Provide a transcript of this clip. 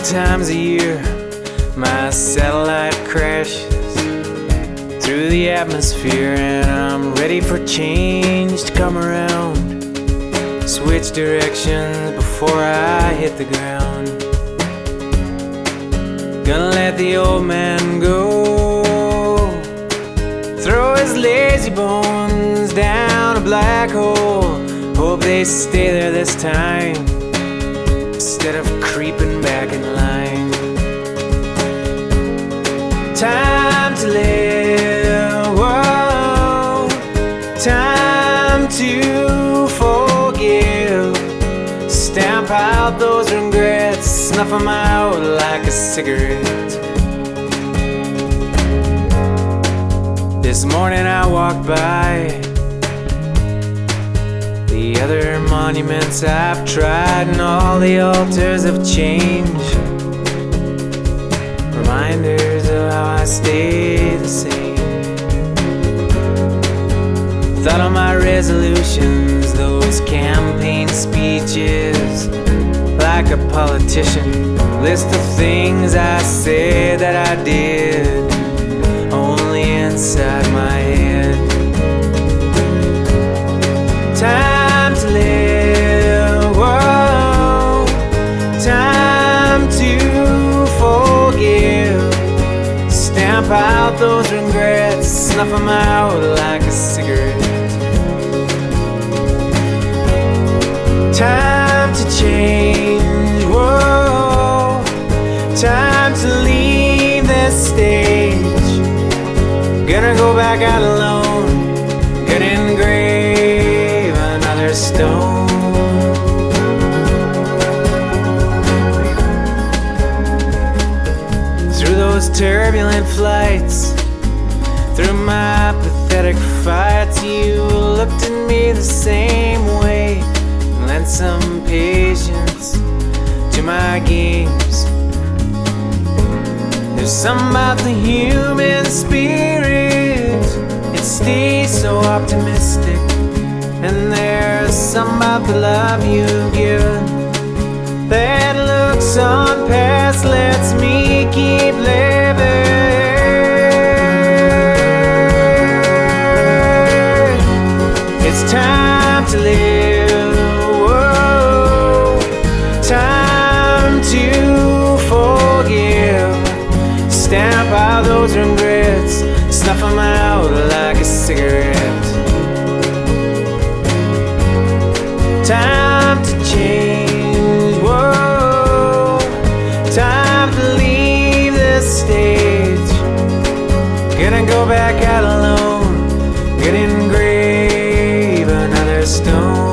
times a year my satellite crashes through the atmosphere, and I'm ready for change to come around. Switch directions before I hit the ground. Gonna let the old man go, throw his lazy bones down a black hole. Hope they stay there this time instead of creeping back in line. Time to live, whoa. Time to forgive. Stamp out those regrets, snuff them out like a cigarette. This morning I walked by the other monuments I've tried, and all the altars have changed. Reminders of how I stay the same. Thought of my resolutions, those campaign speeches, like a politician. List of things I said that I did, only inside my head. Time to live, whoa. Time to forgive. Stamp out those regrets, snuff them out like a cigarette. Time to change, whoa. Time to leave this stage. Gonna go back out alone, gonna engrave another stone. Through those turbulent flights, through my pathetic fights, you looked at me the same way, lent some patience to my games. There's something about the human spirit, it stays so optimistic. And there's something about the love you've given that looks on past, lets me keep living. It's time to live, whoa. Time to forgive. Stamp out those regrets, snuff them out like a cigarette. Time to change, whoa. Time to leave this stage. Gonna go back out alone, gonna engrave another stone.